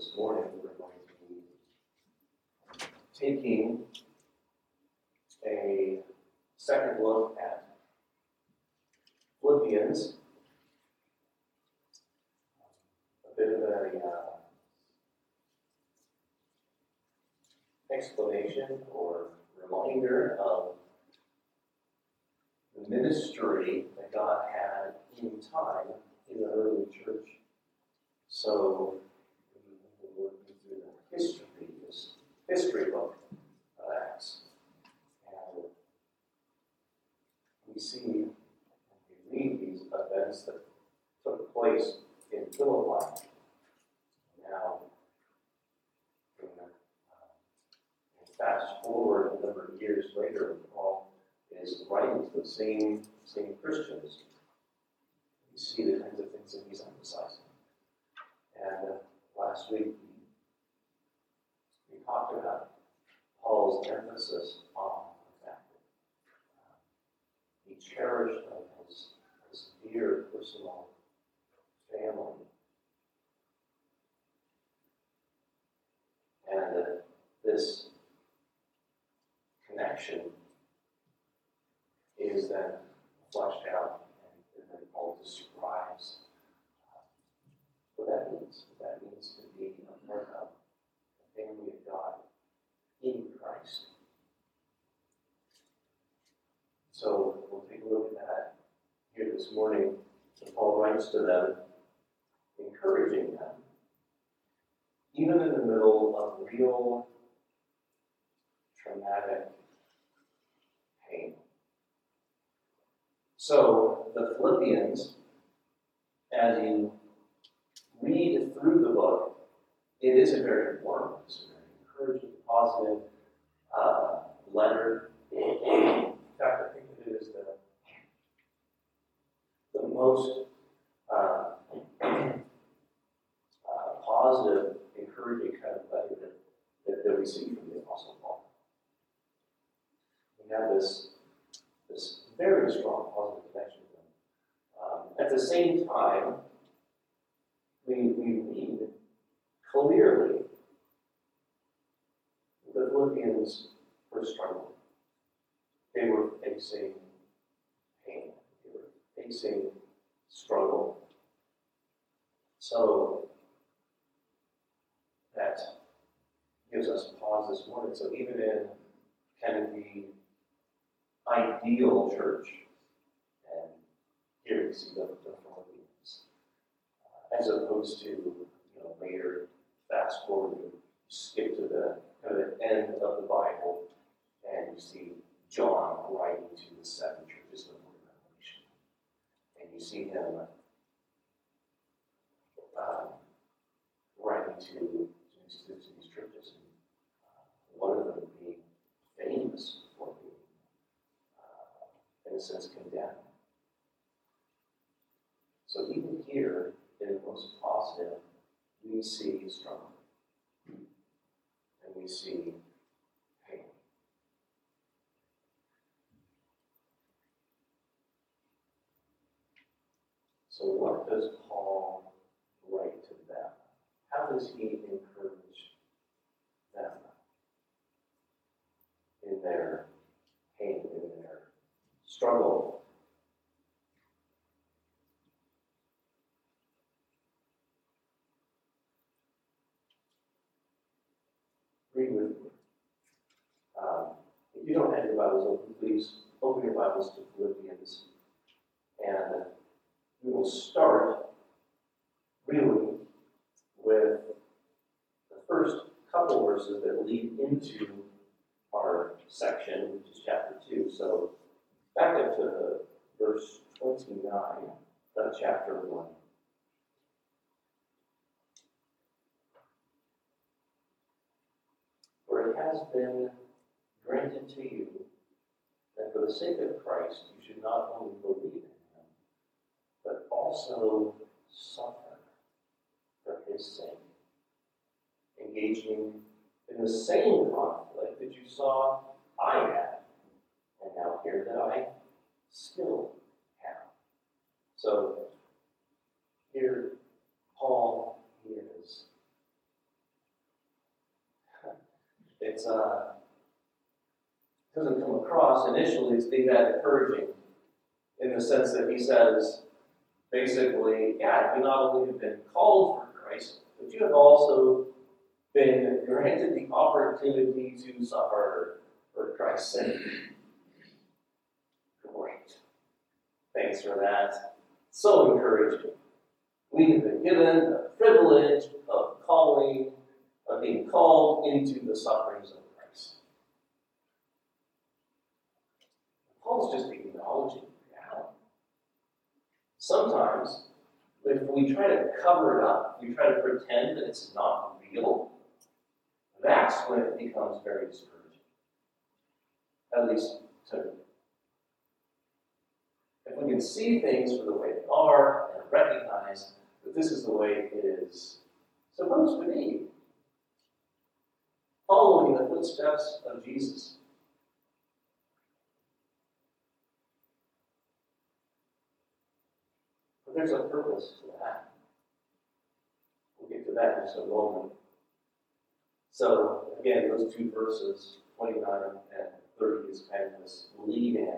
this morning we're going to be taking a second look at Philippians, a bit of an explanation or reminder of the ministry that God had in time in the early church. So we're working through the history, this history book of Acts. And we see and we read these events that took place in Philippi. Now, fast forward a number of years later, Paul is writing to the same Christians. You see the kinds of things that he's emphasizing. And last week we talked about Paul's emphasis on the fact that he cherished his dear personal family. And this connection is then fleshed out, and then Paul describes what that means to be a part of the family of God in Christ. So we'll take a look at that here this morning. So Paul writes to them, encouraging them, even in the middle of real traumatic pain. So the Philippians, as you read through the book, it is a very warm, it's a very encouraging, positive letter. In fact, I think it is the most positive, encouraging kind of letter that we see from the Apostle Paul. We have this very strong positive connection with them. At the same time, we read clearly the Philippians were struggling. They were facing pain. They were facing struggle. So that gives us pause this morning. So even in kind of the ideal church, and here we see the Philippians, as opposed to later fast forward, you skip to the kind of the end of the Bible, and you see John writing to the seven churches of the Revelation, and you see him writing to these churches, and one of them being famous for being, in a sense, condemned. So even here, in the most positive, we see struggle, and we see pain. So what does Paul write to them? How does he encourage them in their pain, in their struggle? Read with me. If you don't have your Bibles open, please open your Bibles to Philippians, and we will start really with the first couple verses that lead into our section, which is chapter 2. So back up to verse 29 of chapter 1. For it has been granted to you that for the sake of Christ you should not only believe in him, but also suffer for his sake, engaging in the same conflict that you saw I had, and now hear that I still have. So here Paul is it's doesn't come across initially as being that encouraging in the sense that he says, basically, yeah, you not only have been called for Christ, but you have also been granted the opportunity to suffer for Christ's sake. Great. Thanks for that. So encouraging. We have been given the privilege of being called into the sufferings of Christ. Paul's just acknowledging reality. Sometimes, if we try to cover it up, we try to pretend that it's not real, that's when it becomes very discouraging. At least to me. If we can see things for the way they are and recognize that this is the way it is supposed to be, following the footsteps of Jesus. But there's a purpose to that. We'll get to that in just a moment. So, again, those two verses, 29 and 30, is kind of this lead-in,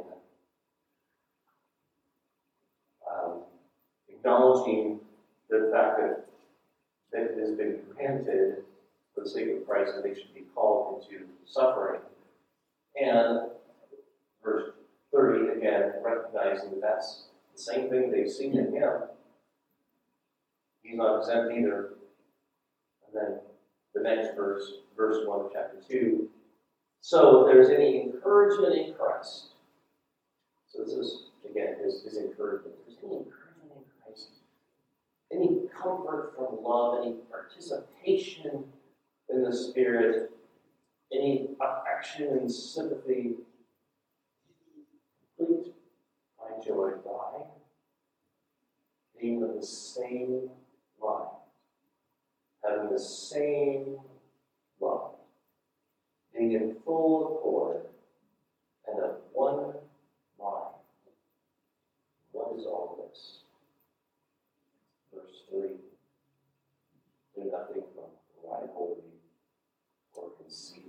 acknowledging the fact that it has been granted for the sake of Christ that they should be called into suffering. And verse 30, again, recognizing that that's the same thing they've seen in him. He's not exempt either. And then the next verse, verse 1 of chapter 2. So if there's any encouragement in Christ, so this is, again, his encouragement. If there's any encouragement in Christ, any comfort from love, any participation in the Spirit, any affection and sympathy, complete my joy by being of the same mind, having the same love, being in full accord and of one mind. What is all this? Verse 3. Do nothing from rivalry or conceit,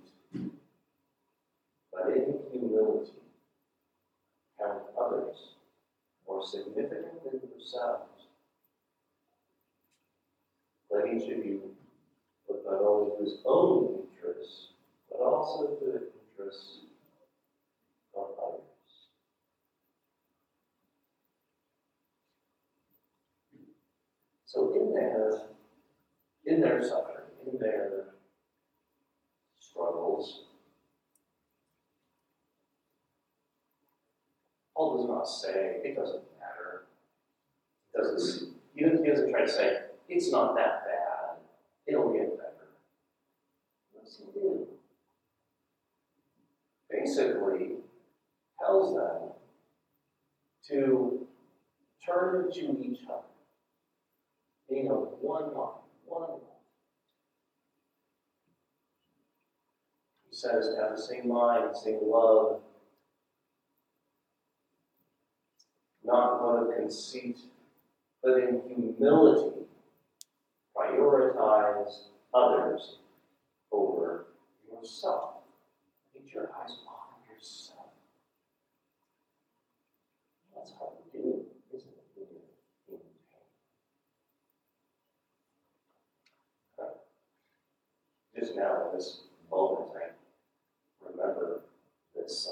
but in humility count others more significant than yourselves. Let each of you look not only to his own interests, but also to the interests of others. So in their suffering, in their struggles, Paul does not say, it doesn't matter. He doesn't try to say, it's not that bad. It'll get better. What does he do? Basically, tells them to turn to each other. Being of one mind, one mind. He says to have the same mind, same love, not one of conceit, but in humility, prioritize others over yourself. Get your eyes off of yourself. That's hard to do, isn't it, when you're in pain? Just now, in this moment, I remember this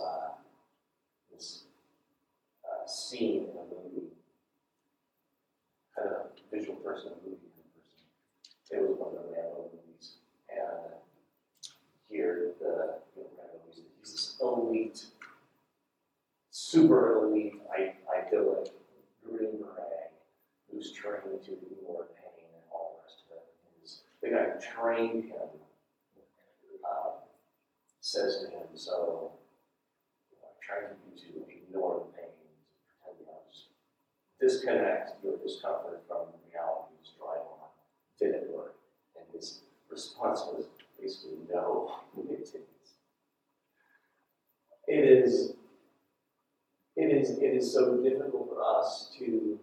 scene in a movie. Kind of a visual person, a movie person. It was one of the Rambo movies. And here, Rambo, he's this elite, super elite, idyllic Green Beret who's trained to ignore pain and all the rest of it. The guy who trained him says to him, so I'm trying to get you to ignore the pain, pretend just disconnect your discomfort from reality, just drive on. Did it work? And his response was basically no. It is so difficult for us to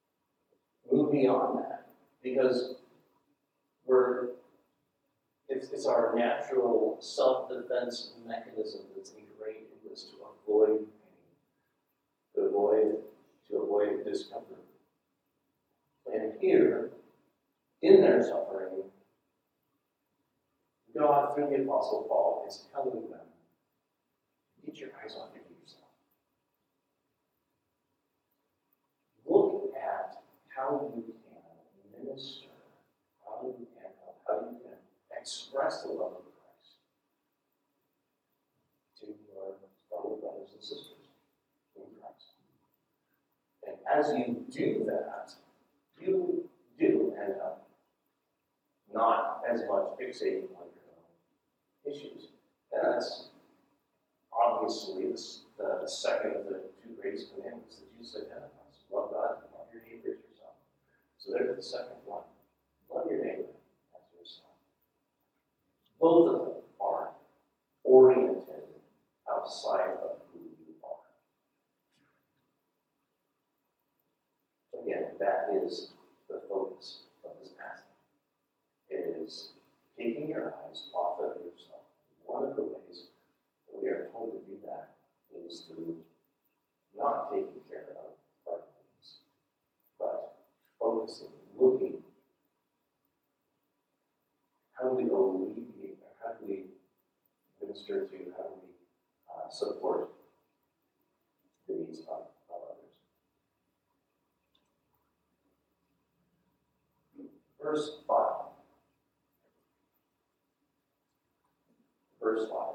move beyond that because it's It's our natural self-defense mechanism that's ingrained in us to avoid pain, to avoid discomfort. And here, in their suffering, God, through the Apostle Paul, is telling them, get your eyes off yourself. Look at how you can minister, how you can help, how you can express the love of Christ to your fellow brothers and sisters in Christ. And as you do that, you do end up not as much fixating on your own issues. And that's obviously the second of the two greatest commandments that Jesus identifies. Love God and love your neighbor as yourself. So there's the second one. Love your neighbor as yourself. Both of them are oriented outside of who you are. Again, that is the focus of this passage. It is taking your eyes off of yourself. One of the ways that we are told to do that is through not taking care of our needs, but focusing, looking. How do we alleviate, or how do we minister to, how do we support the needs of others? Verse 5. Verse 5.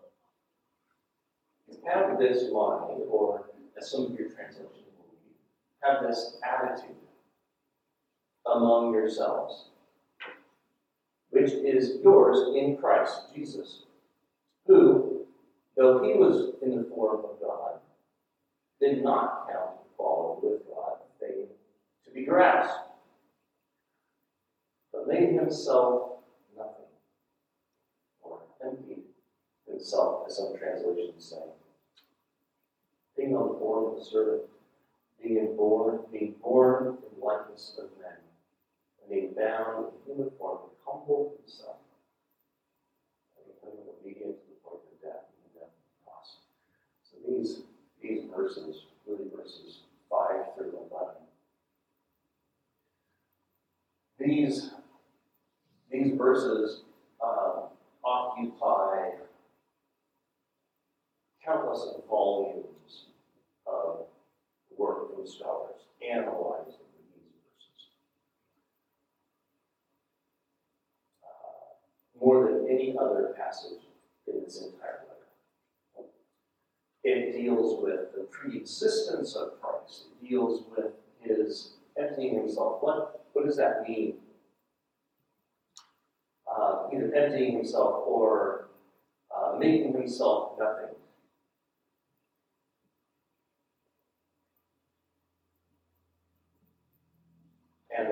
Have this mind, or as some of your translations will read, have this attitude among yourselves, which is yours in Christ Jesus, who, though he was in the form of God, did not count equality with God a thing to be grasped, but made himself nothing, or emptied himself, as some translations say. Being on the form of a servant, being born in likeness of men, and being bound in human form, he humbled himself, and becoming obedient to the point of death, and the death of the cross. So these verses, really verses 5 through 11, these verses occupy countless volumes of work from scholars analyzing these verses. More than any other passage in this entire letter. It deals with the pre-existence of Christ. It deals with his emptying himself. What does that mean? Either emptying himself or making himself nothing. And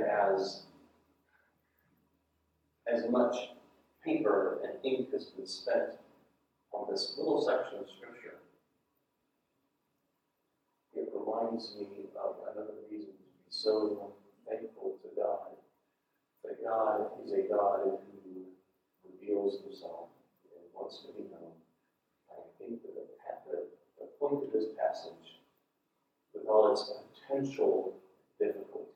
as much paper and ink has been spent on this little section of Scripture, it reminds me of another reason to be so thankful to God. That God is a God who reveals himself and wants to be known. And I think that the point of this passage, with all its potential difficulties,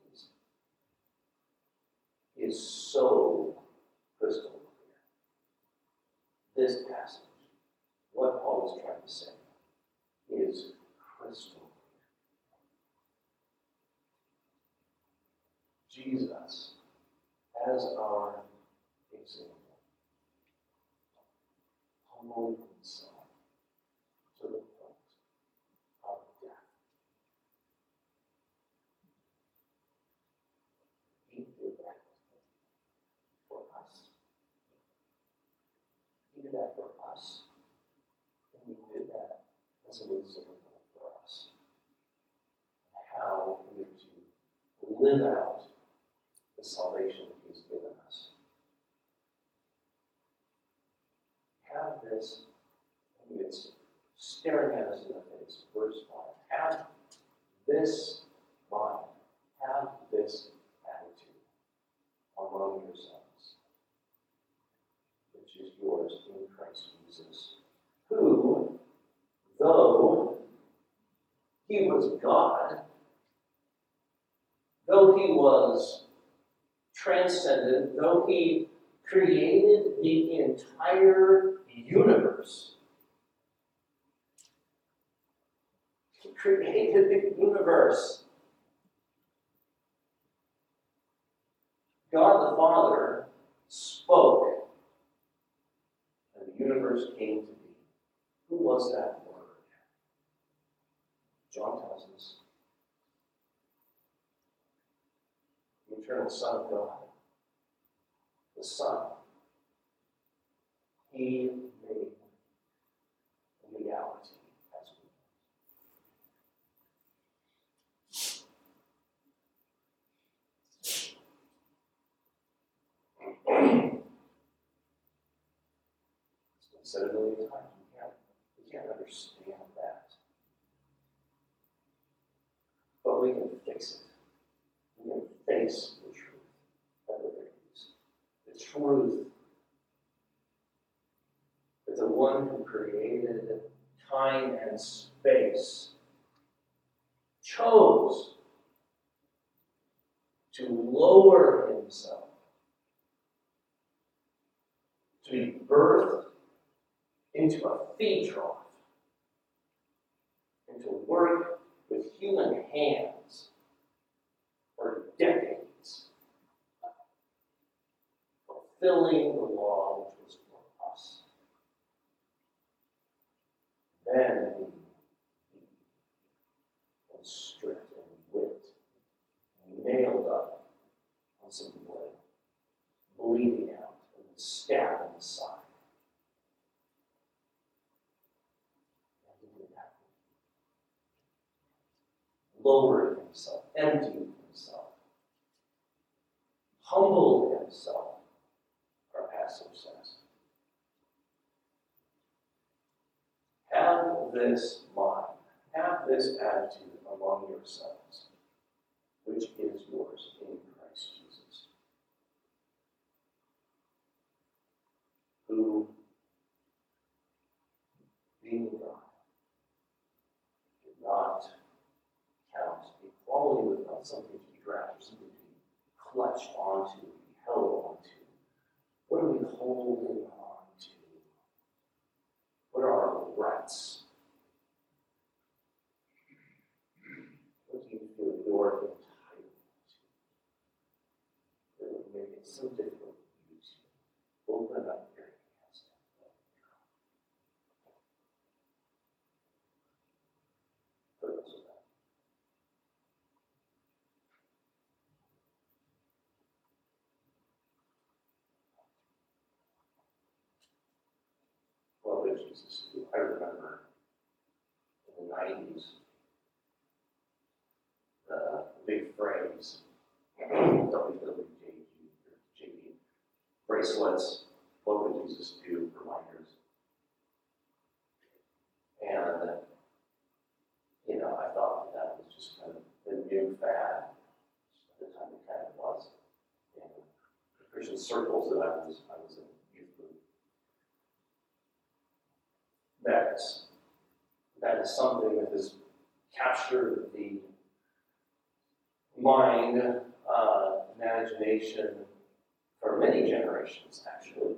is so crystal clear. This passage, what Paul is trying to say, is crystal clear. Jesus, as our example, humbled himself to the point of death. He did that for us. He did that for us. And he did that as an example for us. How we are to live out the salvation that he has given us. Have this, and it's staring at us in the face, verse 5. Have this mind, have this attitude among yourselves, which which is yours in Christ Jesus, who, though he was God, though he was transcendent, though he created the entire universe, he created the universe. God the Father spoke, and the universe came to be. Who was that word? John tells us. The eternal Son of God. The Son. He made reality as we know. It's been said a million times. We can't understand that. But we can face it. We can face the truth of the things. The truth that the one who created time and space chose to lower himself, to be birthed into a feed trough, and to work with human hands for decades, fulfilling the law which was for us. Then he was stripped and whipped and nailed up on some wood, bleeding out, and stabbed in the side. Lowered himself, emptied himself, humbled himself, our passage says. Have this mind, have this attitude among yourselves, which is yours in Christ Jesus, who, being God, did not count equality with God something to be grasped, something to be clutched onto, be held onto. What are we holding on to? What are our rights? What do you feel you're entitled to? That would make it so difficult for you to open up your hands and let go. For those of that. What did Jesus do? I remember in the 90s, the big phrase, WWJD bracelets, what would Jesus do, reminders. And, I thought that was just kind of the new fad. At the time it kind of was. In the Christian circles that I was in youth group. That is something that has captured the mind, imagination for many generations, actually.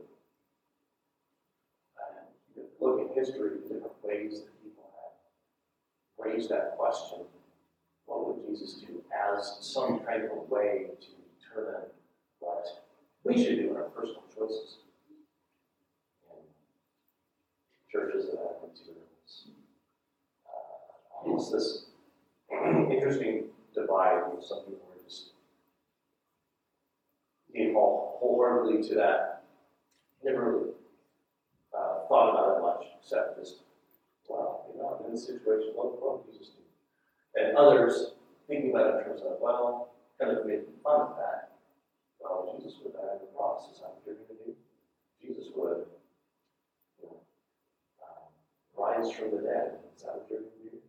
You could look in history at different ways that people have raised that question. What would Jesus do as some kind of way to determine what we should do in our personal choices? And churches that I went to, almost this interesting divide where some people were just being wholeheartedly to that. Never really thought about it much, except just, well, I'm in this situation, what would Jesus do? And others thinking about it in terms of, well, kind of making fun of that. Well, Jesus would die on the cross. Is that what you're going to do? Jesus would rise from the dead. Is that what you're going to do?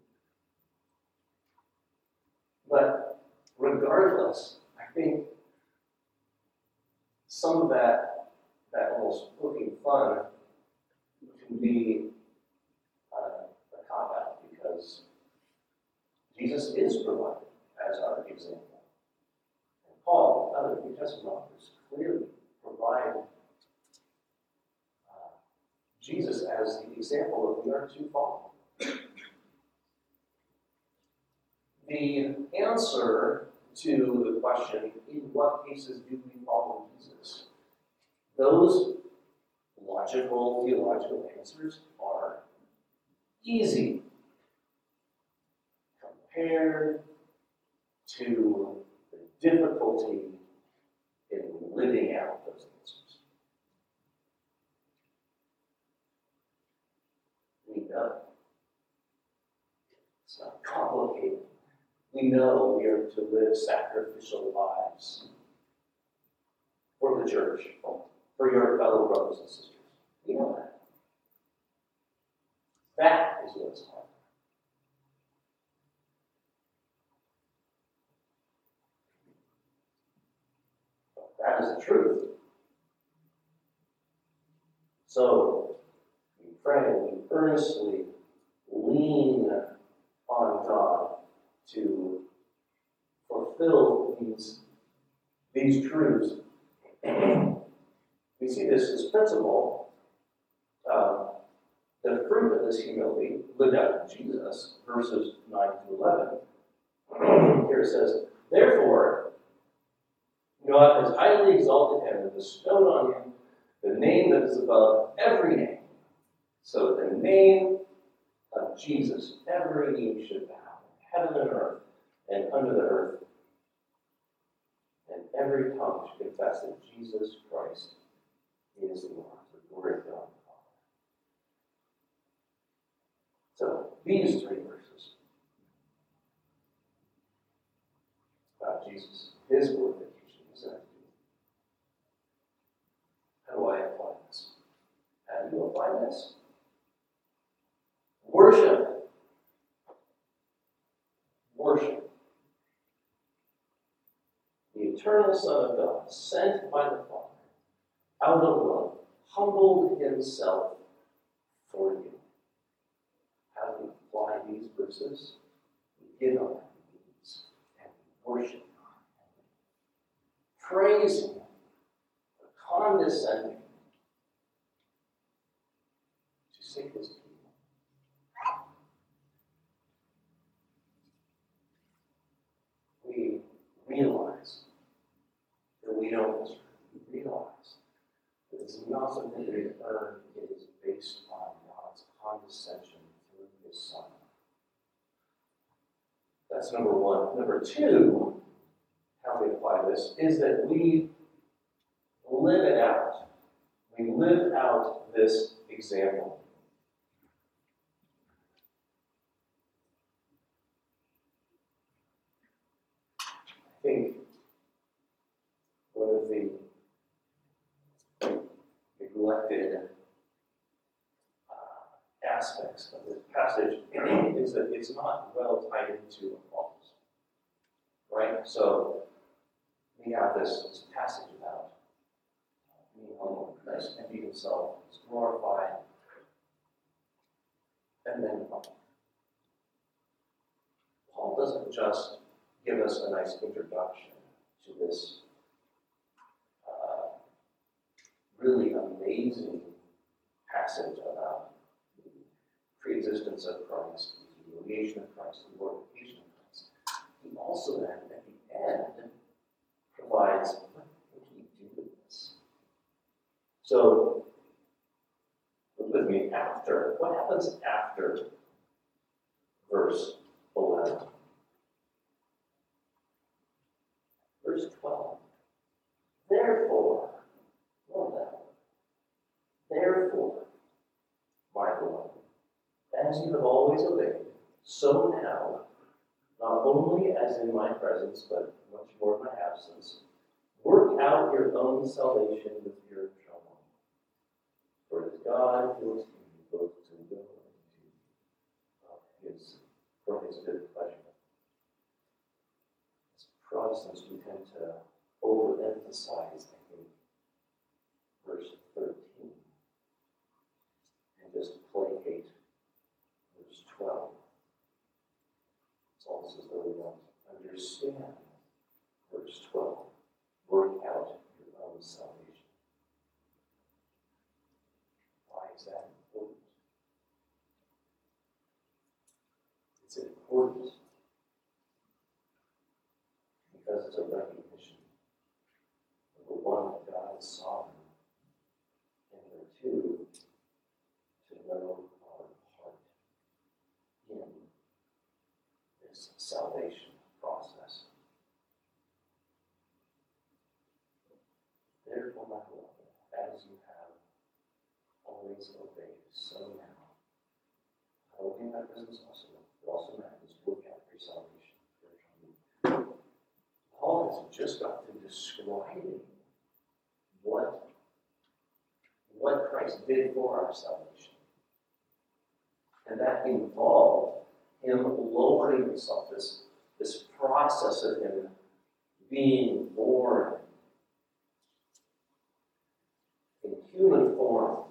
But regardless, I think some of that that almost poking fun can be a cop-out, because Jesus is provided as our example. And Paul and other New Testament authors clearly provide Jesus as the example that we are to follow. The answer to the question, in what cases do we follow Jesus? Those logical, theological answers are easy compared to the difficulty in living out those answers. We know it's not complicated. We know we are to live sacrificial lives for the church, for your fellow brothers and sisters. We know that. That is what's hard. That is the truth. So, we pray, we earnestly lean on God to fulfill these truths. We see this principle. The fruit of this humility lived out in Jesus, verses 9 to 11. Here it says, "Therefore, God has highly exalted him and bestowed on him the name that is above every name, so that the name of Jesus every knee should bow, in heaven and earth and under the earth, and every tongue should confess that Jesus Christ is Lord, to the glory of God the Father." So, these three verses about Jesus, his glorification, his identity. How do I apply this? How do you apply this? Worship. Worship. The eternal Son of God, sent by the Father, out of love, humbled himself for you. How do we apply these verses? We get on our knees and we worship God. Praise him for condescending to save his people. We realize that we don't deserve. We realize that it's not something we earn. It is based on God's condescension through his Son. That's number one. Number two, how we apply this, is that we live it out. We live out this example. I think one of the neglected aspects of this passage is that it's not well tied into applause. Right? So we have this passage about being humble. Christ emptied himself, was glorified, and then Paul doesn't just give us a nice introduction to this really amazing passage about the pre-existence of Christ, the humiliation of Christ, the glorification of Christ. He also then, at the end, provides, what do you do with this? So, look with me after. What happens after verse 11? Verse 12. Therefore, my beloved, as you have always obeyed, so now, not only as in my presence, but much more in my absence, work out your own salvation with fear and trembling. For it is God who is in you both to will and to for his good pleasure. As Protestants, we tend to overemphasize, I think, verse It's important because it's a recognition, number one, that God is sovereign, and number two, to know our part in this salvation process. Therefore, my beloved, as you have always obeyed, so now, holding that business also matters to look at your salvation. Paul has just got to describing what Christ did for our salvation. And that involved him lowering himself, this process of him being born in human form,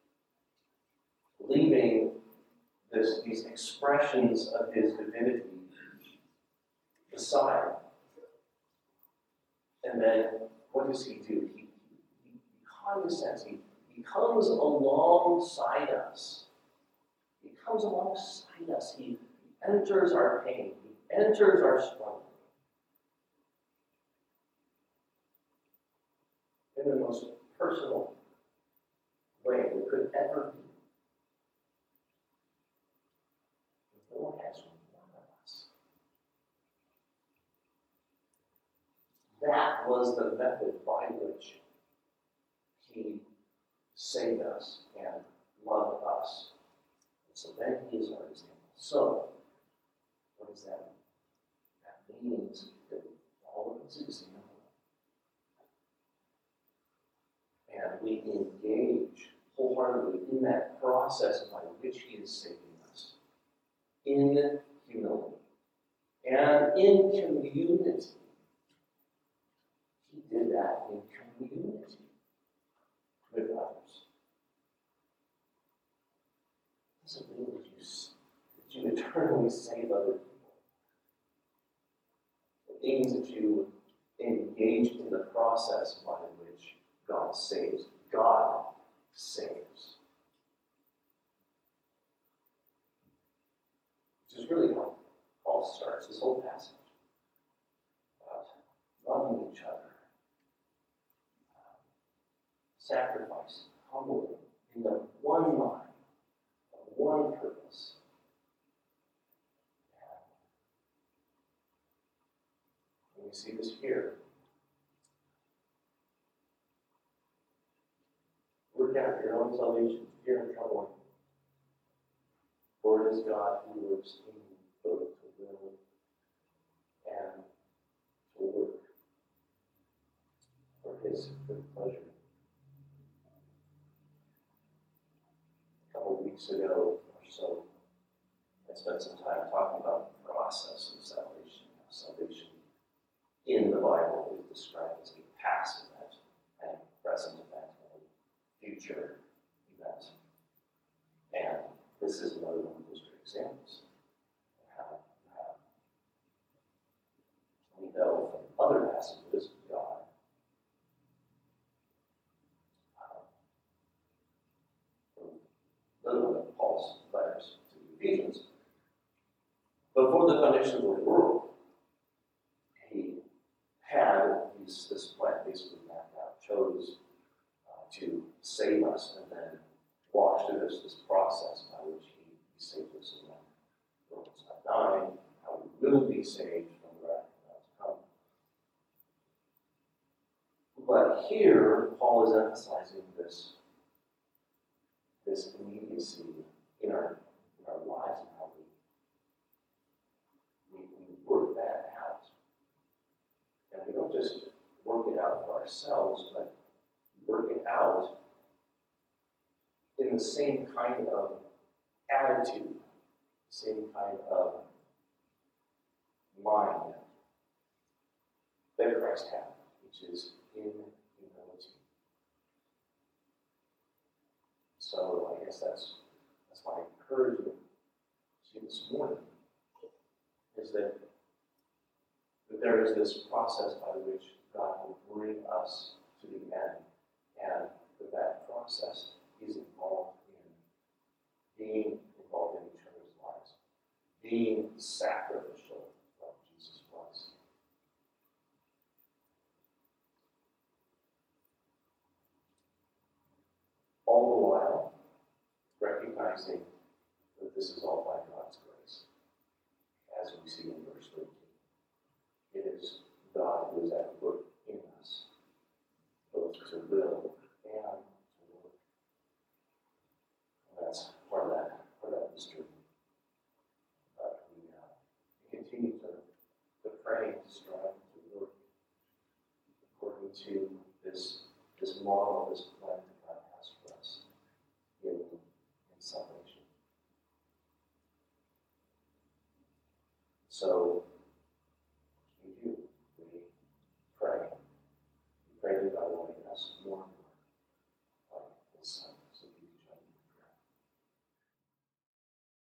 leaving these expressions of his divinity aside. And then, what does he do? He condescends. He comes alongside us. He comes alongside us. He enters our pain. He enters our struggle. In the most personal way there could ever be. The Lord has one of us. That was the method by which he saved us and loved us. And so then he is our example. So, what does that mean? That means that we follow his example. And we engage wholeheartedly in that process by which he is saving us. In humility. And in community. He did that in community with others. It doesn't mean that you eternally save other people. It means that you engage in the process by which God saves. God saves. Which is really how Paul starts this whole passage. About loving each other. Sacrificing, humbling, in the one mind, the one purpose. And we see this here. Work out your own salvation. You're in trouble. For it is God who works in you both to will and to work for his good pleasure. A couple weeks ago or so, I spent some time talking about the process of salvation. Salvation in the Bible is described as a past event and present event and future event. And this is another one of those great examples of how we know from other passages of God one of Paul's letters to the Ephesians. Before the foundation of the world, he had this plan basically mapped out, chose to save us, and then walked through this process by which he saved us and then the world's not dying, how we will be saved from the wrath to come. But here, Paul is emphasizing this immediacy in our lives and how we work that out. And we don't just work it out for ourselves, but work it out in the same kind of attitude, same kind of mind that Christ had, which is in humility. So I guess that's my encouragement to you this morning, is that there is this process by which God will bring us to the end, and that process is involved in being involved in each other's lives, being sacrificial like Jesus was. All the while, recognizing that this is all by God's grace, as we see in verse 13. It is God who is at work in us, both to will and to work. And that's part of that mystery. But we continue to pray and strive to work according to this model, this plan that God has for us in salvation. So